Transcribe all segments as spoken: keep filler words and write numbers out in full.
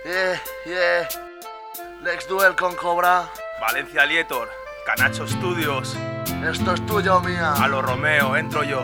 Yeah, yeah. Lex Duel con Cobra. Valencia Lietor, Canacho Studios. Esto es tuyo o mía. A lo Romeo, entro yo.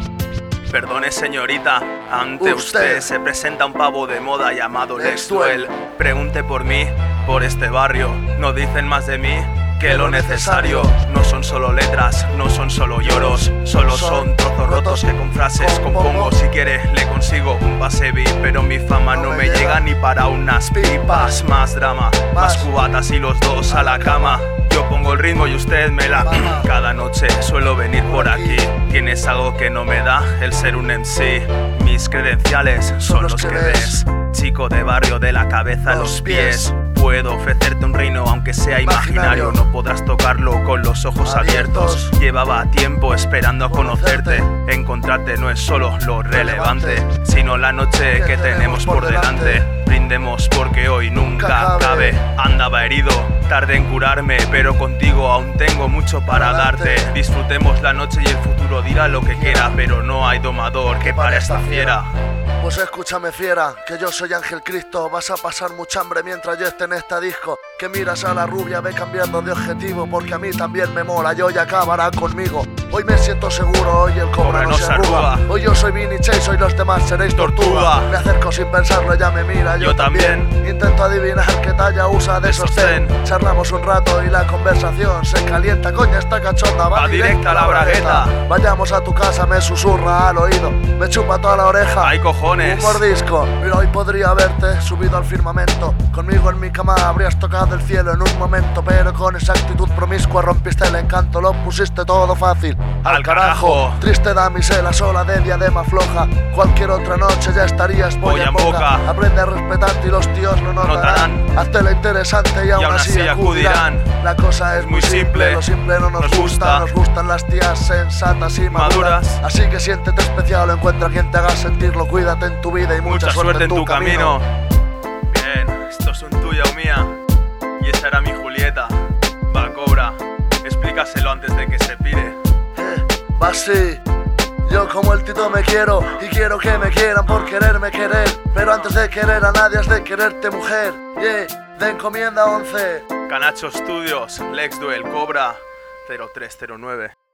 Perdone señorita, ante Usted. usted se presenta un pavo de moda llamado Lex Lex Duel. Pregunte por mí, por este barrio. No dicen más de mí que lo necesario. No son solo letras, no son solo lloros. Solo son trozos rotos que con frases compongo. Si quiere le consigo un pase V I P, pero mi fama no me llega ni para unas pipas. Más drama, más cubatas y los dos a la cama. Yo pongo el ritmo y usted me la... Cada noche suelo venir por aquí. Tienes algo que no me da el ser un M C. Mis credenciales son los que ves. Chico de barrio, de la cabeza a los pies. Puedo ofrecerte un reino aunque sea imaginario. No podrás tocarlo con los ojos abiertos. Llevaba tiempo esperando a conocerte. Encontrarte no es solo lo relevante, sino la noche que tenemos por delante. Brindemos porque hoy nunca cabe. Andaba herido, tardé en curarme, pero contigo aún tengo mucho para darte. Disfrutemos la noche y el futuro dirá lo que quiera, pero no hay domador que para esta fiera. Pues escúchame fiera, que yo soy Ángel Cristo. Vas a pasar mucha hambre mientras yo esté en esta disco. Que miras a la rubia, ve cambiando de objetivo, porque a mí también me mola y hoy acabará conmigo. Hoy me siento seguro, hoy el Cobra no, no se arruga. arruga. Hoy yo soy Vinny Chase, hoy los demás seréis Tortuga. Me acerco sin pensarlo, ella me mira, yo, yo también. también Intento adivinar qué talla usa de sostén. Charlamos un rato y la conversación se calienta. Coña, esta cachonda va, va directa a la bragueta. Vayamos a tu casa, me susurra al oído, me chupa toda la oreja. Hay cojones. Un mordisco, pero hoy podría haberte subido al firmamento. Conmigo en mi cama habrías tocado el cielo en un momento, pero con esa actitud promiscua rompiste el encanto, lo pusiste todo fácil. Al, al carajo. carajo, triste damisela sola de diadema floja. Cualquier otra noche ya estarías polla en boca. boca. Aprende a respetarte y los tíos lo notarán. notarán. Hazte lo interesante y, y aún así acudirán. La cosa es muy simple, simple, lo simple no nos, nos gusta. gusta. Nos gustan las tías sensatas y maduras. maduras. Así que siéntete especial o encuentra quien te haga sentirlo. Cuídate en tu vida y mucha, mucha suerte, suerte en tu, tu camino. camino. Bien, esto es un tuya o mía. Y esa era mi Julieta. Va, Cobra, explícaselo antes de que se pire. Eh, va así. Yo como el Tito me quiero y quiero que me quieran por quererme querer. Pero antes de querer a nadie has de quererte mujer. Yeah, de encomienda once. Canacho Studios, Lex Duel, Cobra cero tres cero nueve.